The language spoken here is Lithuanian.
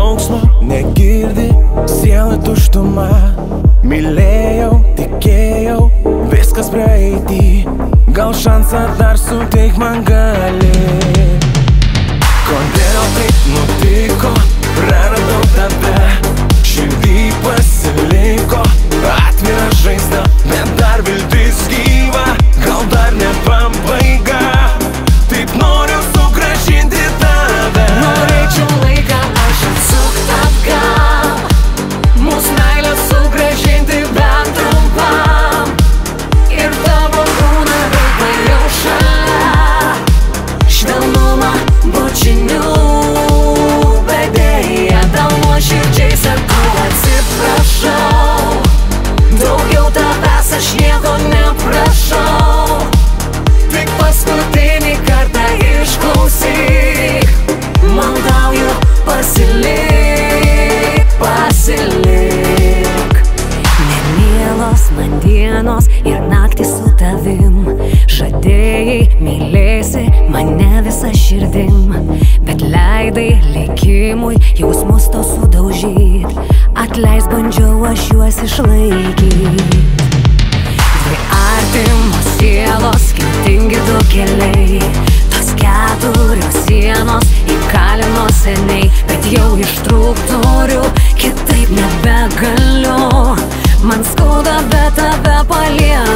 džiaugsmo negirdi, sielai tuštuma. Mylėjau, tikėjau, viskas praeitį, gal šansą dar suteik man gali. Kodėl taip nutiko, praradau tave, širdį pasiliko atvira žaizda, bet dar viltis gyva, gal dar ne pabaiga. Taip noriu sugrąžinti tave. Norėčiau laiką aš atsukt atgal, mūsų meilę sugrąžinti bent trumpam, ir tavo kūną pajau šalia, švelnumą bučinių, bet deja tau nuoširdžiai sakau atsiprašau, daugiau tavęs aš nieko neprašau, tik paskutinį kartą išklausyk, maldauju pasilik, pasilik. Nemielos man dienos ir naktys su tavim, žadėjai mylėsi mane visą širdim, bet leidai likimui jausmus to sudaužyt, atleis bandžiau aš juos išlaikyt. Dvi artimos sielos, skirtingi du keliai, tos keturios sienos įkalino seniai, bet jau ištrūkt noriu, kitaip nebegaliu, man skauda, bet tave palieku.